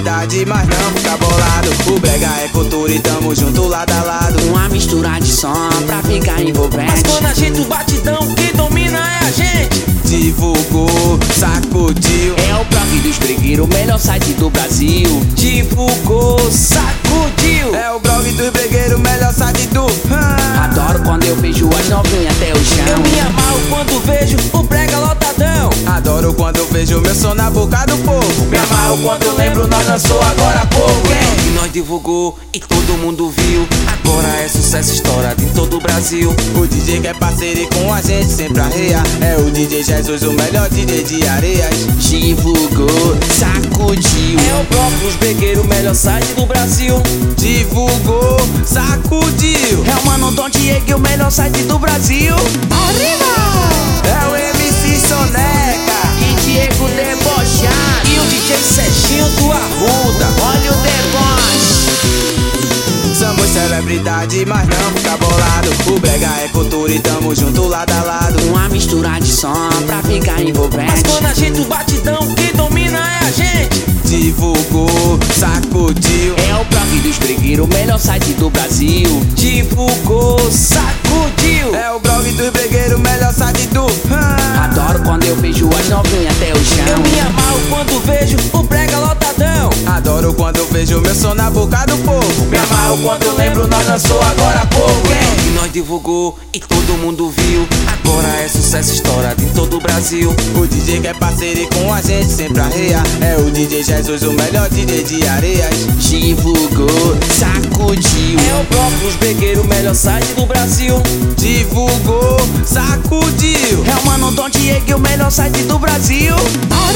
celebridade, mas não fica bolado. O brega é cultura e tamo junto lado a lado. Uma mistura de som pra ficar envolvente. Mas quando a gente o batidão, quem domina é a gente. Divulgou, sacudiu. É o blog dos bregueiros, o melhor site do Brasil. Divulgou, sacudiu. É o blog dos bregueiros, melhor site do Adoro quando eu vejo as novinhas até o chão. Eu me amarro quando vejo o brega lotadão. Adoro quando eu vejo meu som na boca do povo. Me amarro quando eu lembro, nós lançou agora há pouco. E nós divulgou e todo mundo viu. Agora é sucesso estourado em todo o Brasil. O DJ que é parceiro e com a gente sempre arreia. É o DJ Jesus, o melhor DJ de Areias. Divulgou, sacudiu. É o bloco dos bregueiros, o melhor site do Brasil. Divulgou, sacudiu. É o Mano Dom Diego, o melhor site do Brasil. Arriba! É o MC Soneca E Diego Debochado. E o DJ Serginho do Arruda. Olha o deboche. Somos celebridade, mas não fica bolado. O brega é cultura e tamo junto lado a lado. Uma mistura de som pra ficar envolvente. Mas quando a gente o batidão, quem domina é a gente. Divulgou, sacudiu. É o blog dos bregueiros, o melhor site do Brasil. Divulgou, sacudiu. É o blog dos bregueiros, melhor site do Adoro quando eu vejo as novinhas até o Eu chão. me amarro quando vejo o brega lotadão. Adoro quando eu vejo meu som na boca do povo. Me amarro quando eu lembro, nós lançou agora há pouco. E nós divulgou e todo mundo viu. Agora é sucesso estourado em todo o Brasil. O DJ que é parceiro e com a gente sempre arreia. É o DJ Jesus, o melhor DJ de Areias. Divulgou, sacudiu. É o bloco dos bregueiros, o melhor site do Brasil. Divulgou, sacudiu. É o Mano Dom Diego, o melhor site do Brasil.